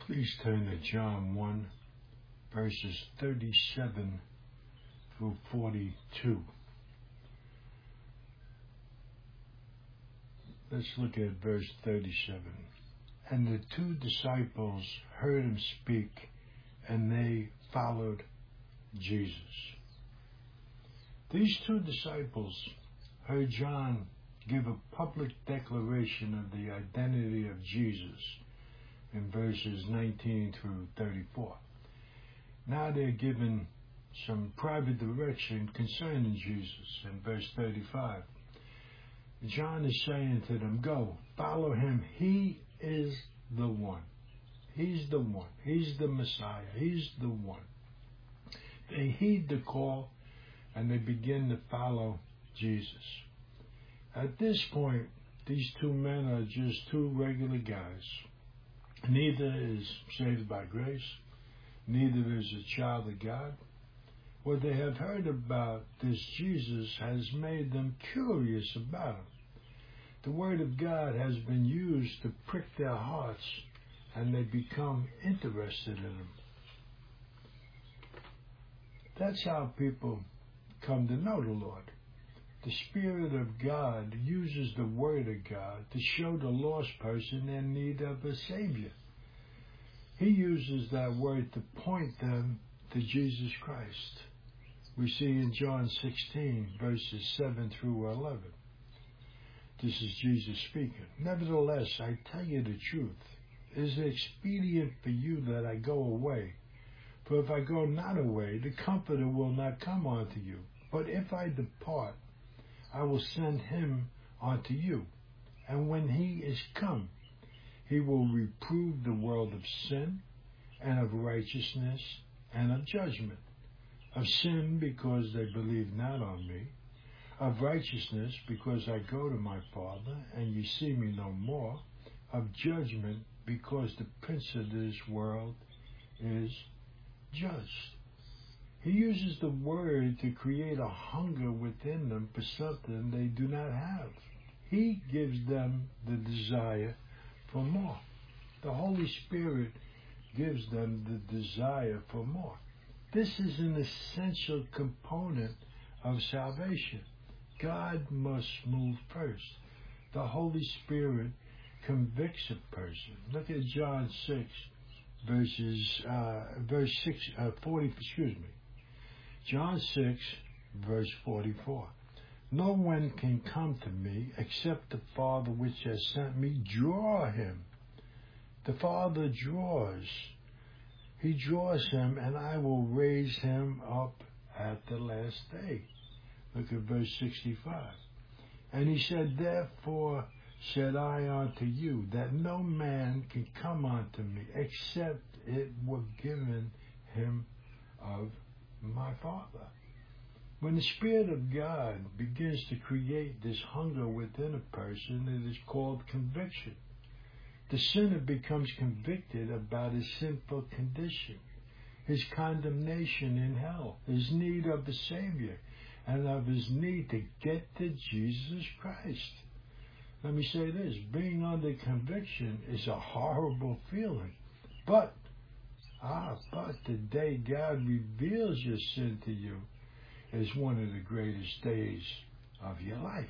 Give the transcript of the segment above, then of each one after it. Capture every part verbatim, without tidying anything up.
Please turn to John one, verses thirty-seven through forty-two. Let's look at verse thirty-seven. And the two disciples heard him speak, and they followed Jesus. These two disciples heard John give a public declaration of the identity of Jesus in verses nineteen through thirty-four. Now they're given some private direction concerning Jesus in verse thirty-five. John is saying to them, go, follow him. He is the one. He's the one. He's the Messiah. He's the one. They heed the call and they begin to follow Jesus. At this point, these two men are just two regular guys. Neither is saved by grace. Neither is a child of God. What they have heard about this Jesus has made them curious about him. The Word of God has been used to prick their hearts, and they become interested in him. That's how people come to know the Lord. The Spirit of God uses the Word of God to show the lost person in need of a Savior. He uses that Word to point them to Jesus Christ. We see in John sixteen, verses seven through eleven. This is Jesus speaking. Nevertheless, I tell you the truth. It is expedient for you that I go away. For if I go not away, the Comforter will not come unto you. But if I depart, I will send him unto you. And when he is come, he will reprove the world of sin, and of righteousness, and of judgment. Of sin, because they believe not on me. Of righteousness, because I go to my Father, and ye see me no more. Of judgment, because the prince of this world is judged. He uses the Word to create a hunger within them for something they do not have. He gives them the desire for more. The Holy Spirit gives them the desire for more. This is an essential component of salvation. God must move first. The Holy Spirit convicts a person. Look at John six, verses uh, verse six, uh, forty. Excuse me. John six, verse forty-four. No one can come to me except the Father which has sent me draw him. The Father draws. He draws him, and I will raise him up at the last day. Look at verse sixty-five. And he said, therefore said I unto you, that no man can come unto me, except it were given him of my Father. When the Spirit of God begins to create this hunger within a person, it is called conviction. The sinner becomes convicted about his sinful condition, his condemnation in hell, his need of a Savior, and of his need to get to Jesus Christ. Let me say this, being under conviction is a horrible feeling. But, ah, but the day God reveals your sin to you is one of the greatest days of your life.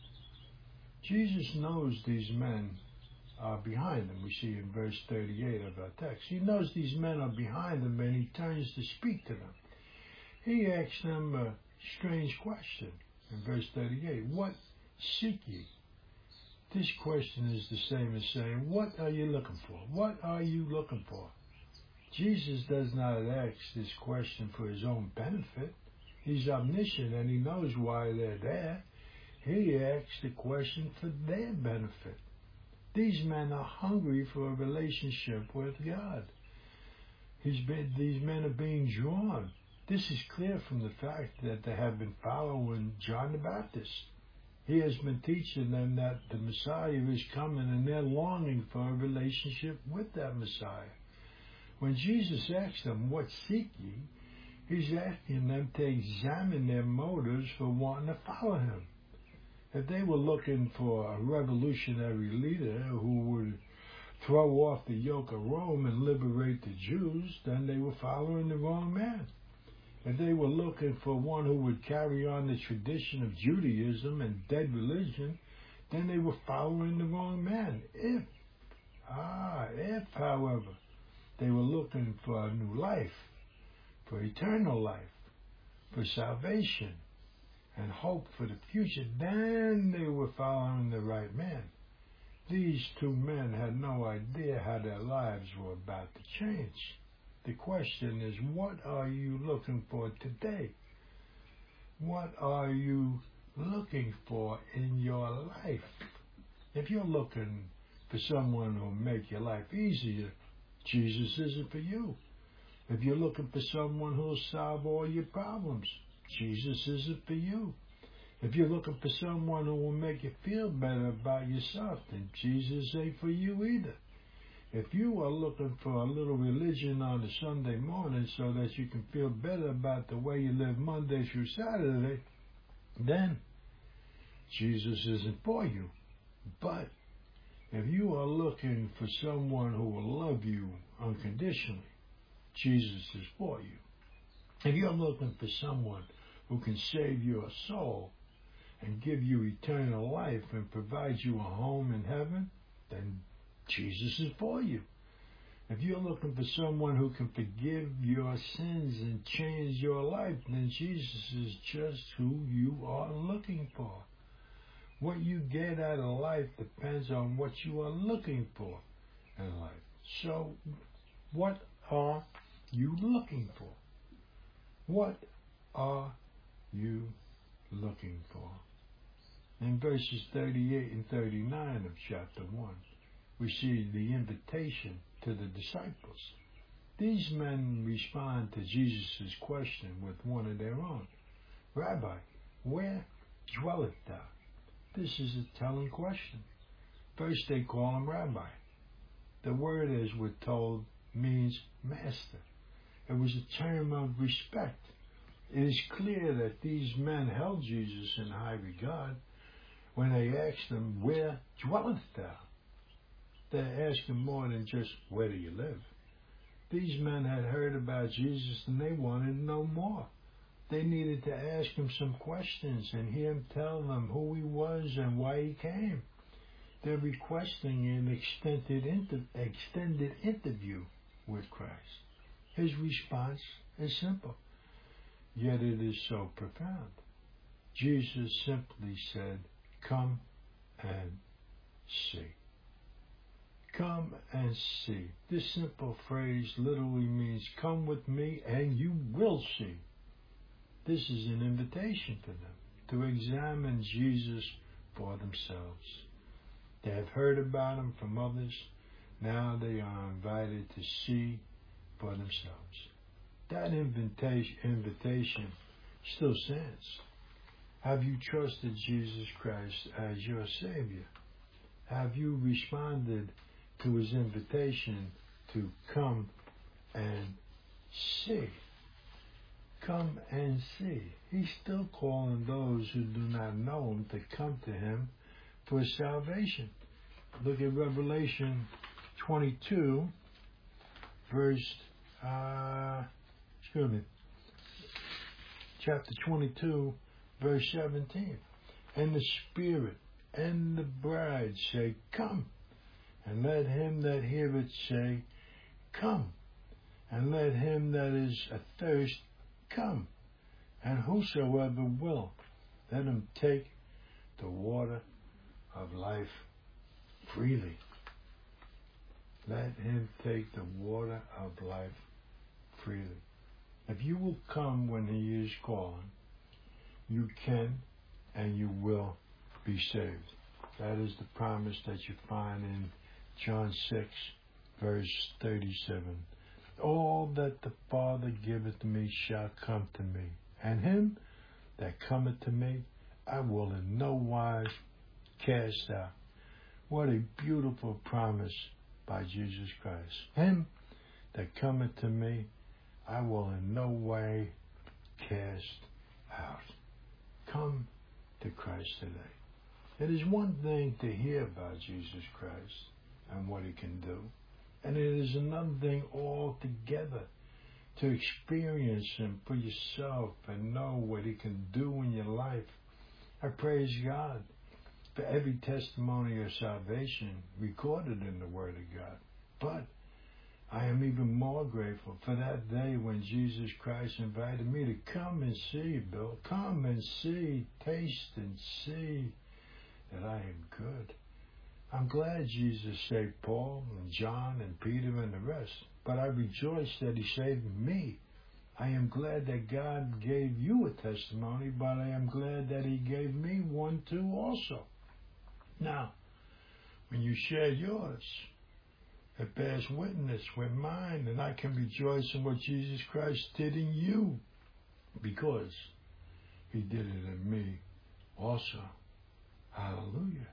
Jesus knows these men are behind him. We see in verse thirty-eight of our text. He knows these men are behind him, and he turns to speak to them. He asks them a strange question in verse thirty-eight. What seek ye? This question is the same as saying, what are you looking for? What are you looking for? Jesus does not ask this question for his own benefit. He's omniscient and he knows why they're there. He asks the question for their benefit. These men are hungry for a relationship with God. He's been, these men are being drawn. This is clear from the fact that they have been following John the Baptist. He has been teaching them that the Messiah is coming, and they're longing for a relationship with that Messiah. When Jesus asks them, what seek ye? He's asking them to examine their motives for wanting to follow him. If they were looking for a revolutionary leader who would throw off the yoke of Rome and liberate the Jews, then they were following the wrong man. If they were looking for one who would carry on the tradition of Judaism and dead religion, then they were following the wrong man. If, ah, if, however, they were looking for a new life, for eternal life, for salvation, and hope for the future, then they were following the right man. These two men had no idea how their lives were about to change. The question is, what are you looking for today? What are you looking for in your life? If you're looking for someone who will make your life easier, Jesus isn't for you. If you're looking for someone who will solve all your problems, Jesus isn't for you. If you're looking for someone who will make you feel better about yourself, then Jesus ain't for you either. If you are looking for a little religion on a Sunday morning so that you can feel better about the way you live Monday through Saturday, then Jesus isn't for you. But if you are looking for someone who will love you unconditionally, Jesus is for you. If you're looking for someone who can save your soul and give you eternal life and provide you a home in heaven, then Jesus is for you. If you're looking for someone who can forgive your sins and change your life, then Jesus is just who you are looking for. What you get out of life depends on what you are looking for in life. So, what are you looking for? What are you looking for? In verses thirty-eight and thirty-nine of chapter one, we see the invitation to the disciples. These men respond to Jesus' question with one of their own. Rabbi, where dwelleth thou? This is a telling question. First they call him Rabbi. The word, as we're told, means master. It was a term of respect. It is clear that these men held Jesus in high regard when they asked him, where dwelleth thou? They asked him more than just, where do you live? These men had heard about Jesus and they wanted to know more. They needed to ask him some questions and hear him tell them who he was and why he came. They're requesting an extended, inter- extended interview with Christ. His response is simple, yet it is so profound. Jesus simply said, come and see. Come and see. This simple phrase literally means, come with me and you will see. This is an invitation for them to examine Jesus for themselves. They have heard about him from others. Now they are invited to see for themselves. That invitation, invitation still stands. Have you trusted Jesus Christ as your Savior? Have you responded to his invitation to come and see? Come and see. He's still calling those who do not know him to come to him for salvation. Look at Revelation twenty-two, verse, uh, excuse me, chapter twenty-two, verse seventeen. And the Spirit and the bride say, come. And let him that heareth say, come. And let him that is athirst come. And whosoever will, let him take the water of life freely. Let him take the water of life freely. If you will come when he is calling, you can and you will be saved. That is the promise that you find in John six, verse thirty-seven. All that the Father giveth me shall come to me, and him that cometh to me I will in no wise cast out. What a beautiful promise by Jesus Christ. Him that cometh to me I will in no way cast out. Come to Christ today. It is one thing to hear about Jesus Christ, and what he can do. And it is another thing altogether to experience him for yourself and know what he can do in your life. I praise God for every testimony of salvation recorded in the Word of God. But I am even more grateful for that day when Jesus Christ invited me to come and see, Bill. Come and see, taste and see that I am good. I'm glad Jesus saved Paul and John and Peter and the rest, but I rejoice that he saved me. I am glad that God gave you a testimony, but I am glad that he gave me one too also. Now, when you share yours, it bears witness with mine, and I can rejoice in what Jesus Christ did in you, because he did it in me also. Hallelujah.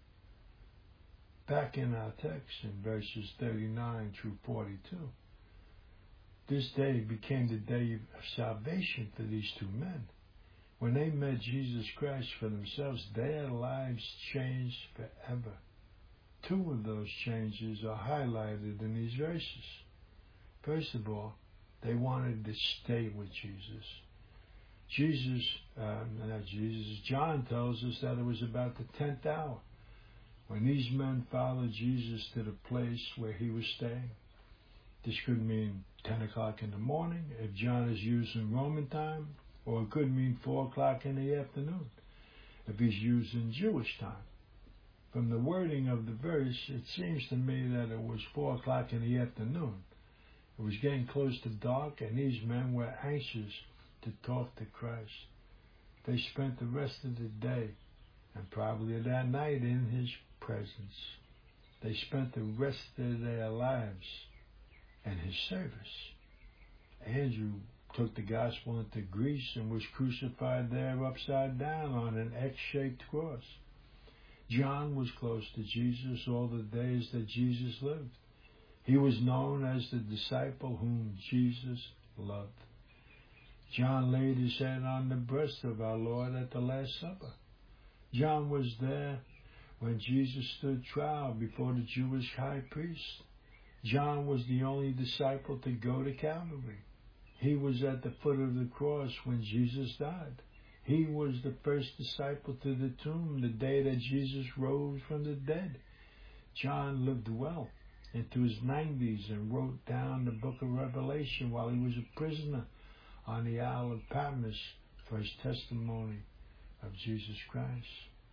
Back in our text in verses thirty-nine through forty-two, this day became the day of salvation for these two men. When they met Jesus Christ for themselves, their lives changed forever. Two of those changes are highlighted in these verses. First of all, they wanted to stay with Jesus. Jesus, uh, not Jesus, John tells us that it was about the tenth hour when these men followed Jesus to the place where he was staying. This could mean ten o'clock in the morning, if John is using Roman time, or it could mean four o'clock in the afternoon, if he's using Jewish time. From the wording of the verse, it seems to me that it was four o'clock in the afternoon. It was getting close to dark, and these men were anxious to talk to Christ. They spent the rest of the day, and probably that night, in his presence. They spent the rest of their lives in his service. Andrew took the gospel into Greece and was crucified there upside down on an X-shaped cross. John was close to Jesus all the days that Jesus lived. He was known as the disciple whom Jesus loved. John laid his head on the breast of our Lord at the Last Supper. John was there when Jesus stood trial before the Jewish high priest. John was the only disciple to go to Calvary. He was at the foot of the cross when Jesus died. He was the first disciple to the tomb the day that Jesus rose from the dead. John lived well into his nineties and wrote down the book of Revelation while he was a prisoner on the Isle of Patmos for his testimony of Jesus Christ.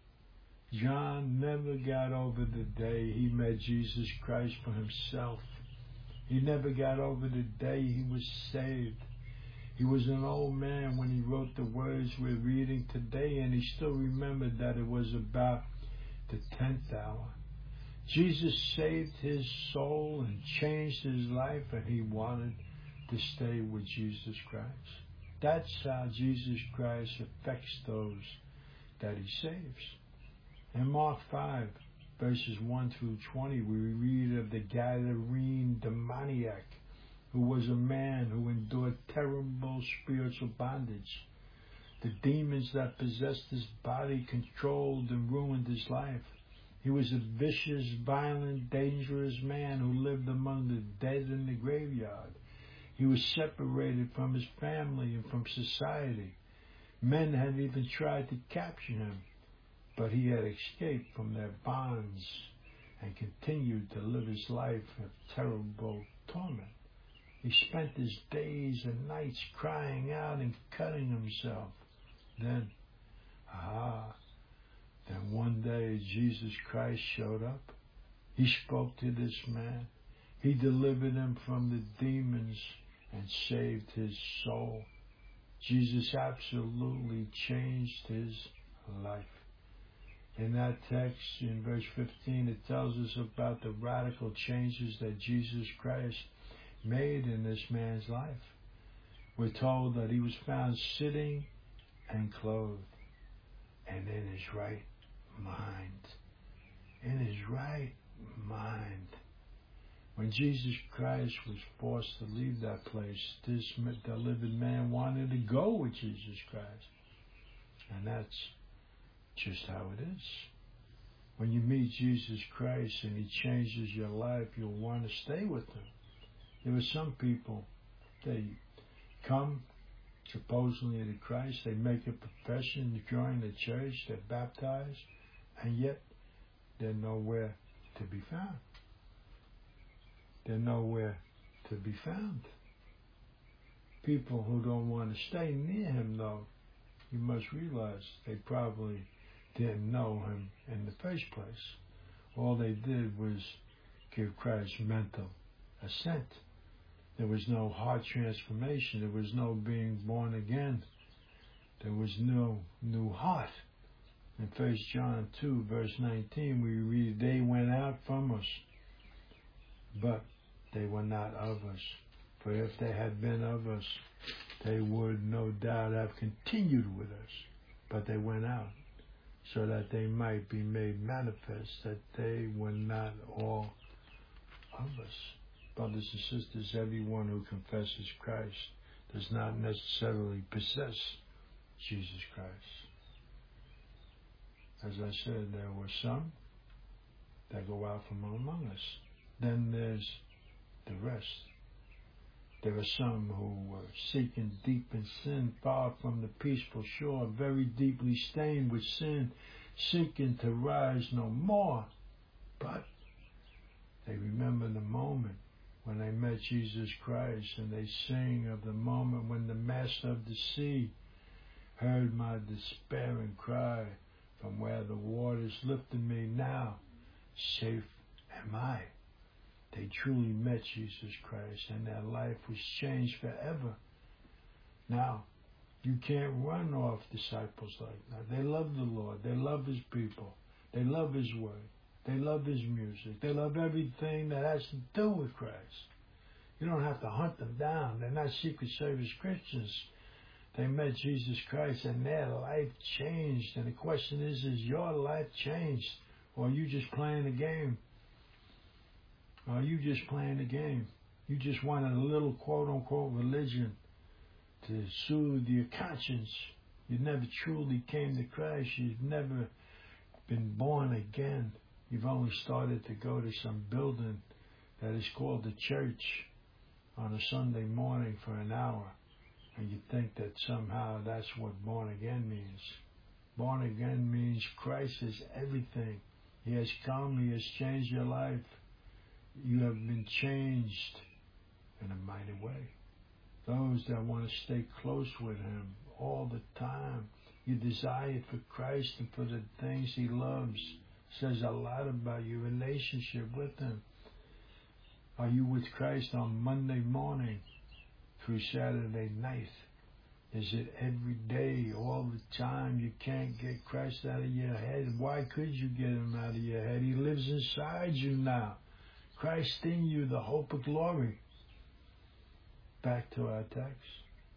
John never got over the day he met Jesus Christ for himself. He never got over the day he was saved. He was an old man when he wrote the words we're reading today, and he still remembered that it was about the tenth hour. Jesus saved his soul and changed his life, and he wanted to stay with Jesus Christ. That's how Jesus Christ affects those that he saves. In Mark five, verses one through twenty, we read of the Gadarene demoniac, who was a man who endured terrible spiritual bondage. The demons that possessed his body controlled and ruined his life. He was a vicious, violent, dangerous man who lived among the dead in the graveyard. He was separated from his family and from society. Men had even tried to capture him, but he had escaped from their bonds and continued to live his life of terrible torment. He spent his days and nights crying out and cutting himself. Then, ah, then one day Jesus Christ showed up. He spoke to this man. He delivered him from the demons and saved his soul. Jesus absolutely changed his life. In that text, in verse fifteen, it tells us about the radical changes that Jesus Christ made in this man's life. We're told that he was found sitting and clothed and in his right mind. In his right mind. When Jesus Christ was forced to leave that place, this delivered man wanted to go with Jesus Christ. And that's just how it is. When you meet Jesus Christ and He changes your life, you'll want to stay with Him. There are some people, they come supposedly to Christ, they make a profession, they join the church, they're baptized, and yet they're nowhere to be found. They're nowhere to be found. People who don't want to stay near Him, though, you must realize they probably didn't know Him in the first place. All they did was give Christ mental assent. There was no heart transformation. There was no being born again. There was no new heart. In First John two, verse nineteen, we read, they went out from us, but they were not of us. For if they had been of us, they would no doubt have continued with us. But they went out, so that they might be made manifest that they were not all of us. Brothers and sisters, everyone who confesses Christ does not necessarily possess Jesus Christ. As I said, there were some that go out from among us. Then there's the rest. There are some who were seeking deep in sin, far from the peaceful shore, very deeply stained with sin, seeking to rise no more. But they remember the moment when they met Jesus Christ, and they sing of the moment when the Master of the sea heard my despairing cry, from where the waters lifted me, now safe am I. They truly met Jesus Christ, and their life was changed forever. Now, you can't run off disciples like that. They love the Lord. They love His people. They love His word. They love His music. They love everything that has to do with Christ. You don't have to hunt them down. They're not Secret Service Christians. They met Jesus Christ, and their life changed. And the question is, is your life changed? Or are you just playing a game? Are you just playing a game? You just wanted a little quote-unquote religion to soothe your conscience. You never truly came to Christ. You've never been born again. You've only started to go to some building that is called the church on a Sunday morning for an hour. And you think that somehow that's what born again means. Born again means Christ is everything. He has come. He has changed your life. You have been changed in a mighty way. Those that want to stay close with Him all the time, your desire for Christ and for the things He loves says a lot about your relationship with Him. Are you with Christ on Monday morning through Saturday night? Is it every day, all the time? You can't get Christ out of your head. Why could you get Him out of your head? He lives inside you now. Christ in you, the hope of glory. Back to our text.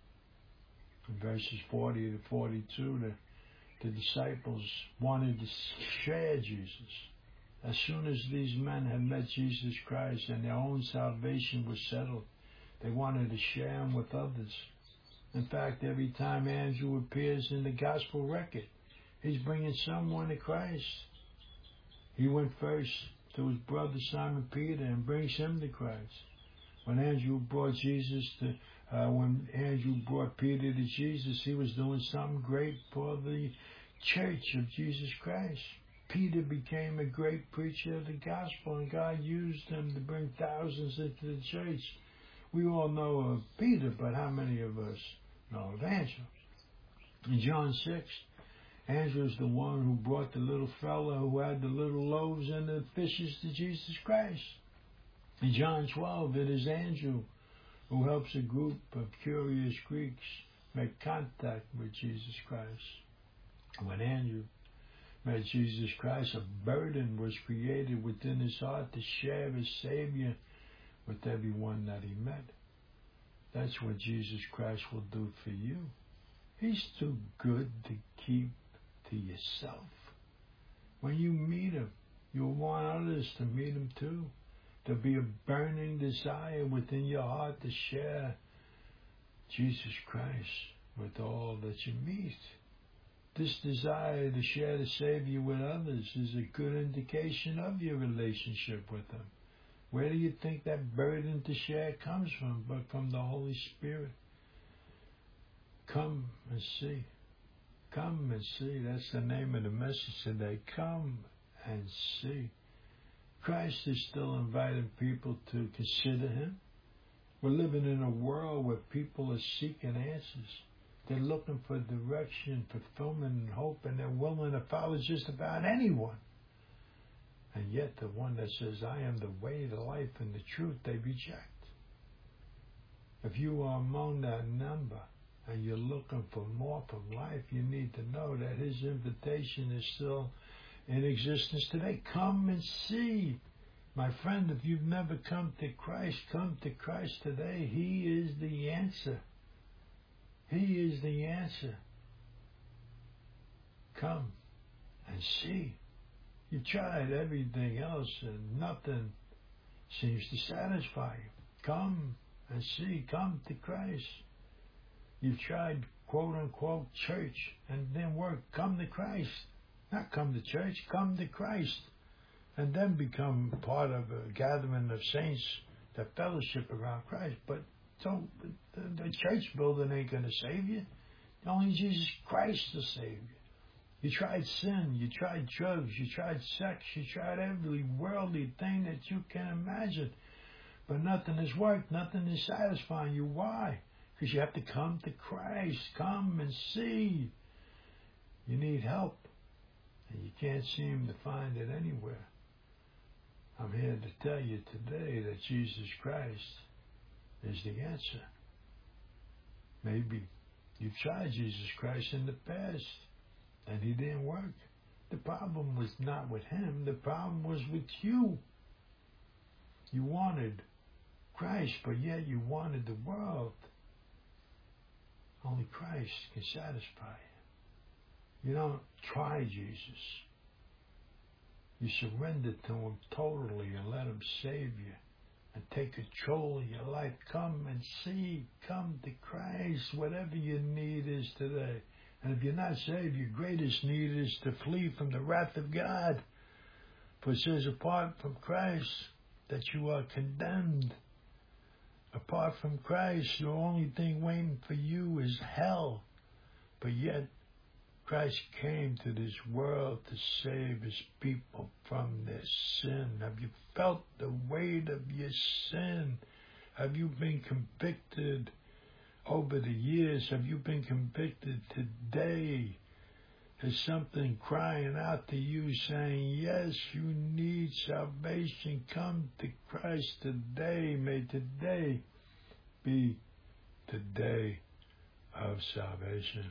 In verses forty to forty-two, the, the disciples wanted to share Jesus. As soon as these men had met Jesus Christ and their own salvation was settled, they wanted to share Him with others. In fact, every time Andrew appears in the gospel record, he's bringing someone to Christ. He went first to his brother Simon Peter and brings him to Christ. When Andrew brought Jesus to, uh, when Andrew brought Peter to Jesus, he was doing something great for the church of Jesus Christ. Peter became a great preacher of the gospel, and God used him to bring thousands into the church. We all know of Peter, but how many of us know of Andrew? In John six, Andrew's the one who brought the little fella who had the little loaves and the fishes to Jesus Christ. In John twelve, it is Andrew who helps a group of curious Greeks make contact with Jesus Christ. When Andrew met Jesus Christ, a burden was created within his heart to share his Savior with everyone that he met. That's what Jesus Christ will do for you. He's too good to keep to yourself. When you meet Him, you'll want others to meet Him too. There'll be a burning desire within your heart to share Jesus Christ with all that you meet. This desire to share the Savior with others is a good indication of your relationship with Him. Where do you think that burden to share comes from? But from the Holy Spirit. Come and see. Come and see. That's the name of the message today. Come and see. Christ is still inviting people to consider Him. We're living in a world where people are seeking answers. They're looking for direction, fulfillment, and hope, and they're willing to follow just about anyone. And yet the one that says, I am the way, the life, and the truth, they reject. If you are among that number and you're looking for more from life, you need to know that His invitation is still in existence today. Come and see. My friend, if you've never come to Christ, come to Christ today. He is the answer. He is the answer. Come and see. You tried everything else and nothing seems to satisfy you. Come and see. Come to Christ. You've tried quote unquote church and it didn't work. Come to Christ. Not come to church. Come to Christ. And then become part of a gathering of saints that fellowship around Christ. But so the, the church building ain't going to save you. Only Jesus Christ will save you. You tried sin, you tried drugs, you tried sex, you tried every worldly thing that you can imagine. But nothing has worked, nothing is satisfying you. Why? Because you have to come to Christ. Come and see. You need help, and you can't seem to find it anywhere. I'm here to tell you today that Jesus Christ is the answer. Maybe you've tried Jesus Christ in the past, and He didn't work. The problem was not with Him. The problem was with you. You wanted Christ, but yet you wanted the world. Only Christ can satisfy you. You don't try Jesus. You surrender to Him totally and let Him save you and take control of your life. Come and see. Come to Christ, whatever your need is today. And if you're not saved, your greatest need is to flee from the wrath of God. For it says, apart from Christ, that you are condemned. Apart from Christ, the only thing waiting for you is hell. But yet, Christ came to this world to save His people from their sin. Have you felt the weight of your sin? Have you been convicted over the years? Have you been convicted today? Is something crying out to you saying, yes, you need salvation. Come to Christ today. May today be the day of salvation.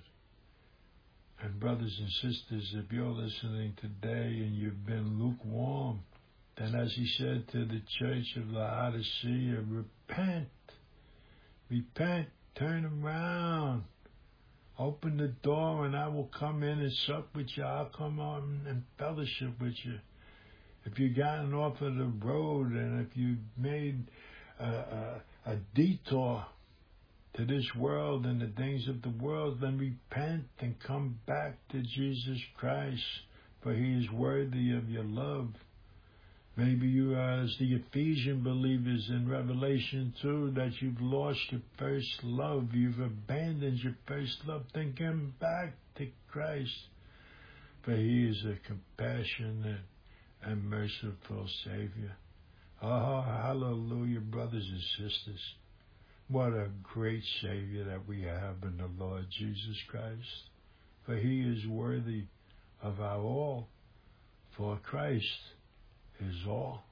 And brothers and sisters, if you're listening today and you've been lukewarm, then as He said to the church of Laodicea, repent, repent, turn around, open the door and I will come in and sup with you. I'll come on and fellowship with you. If you've gotten off of the road and if you've made a, a, a detour to this world and the things of the world, then repent and come back to Jesus Christ, for He is worthy of your love. Maybe you are as the Ephesian believers in Revelation two, that you've lost your first love. You've abandoned your first love. Then come back to Christ, for He is a compassionate and merciful Savior. Oh, hallelujah, brothers and sisters. What a great Savior that we have in the Lord Jesus Christ. For He is worthy of our all. For Christ is all.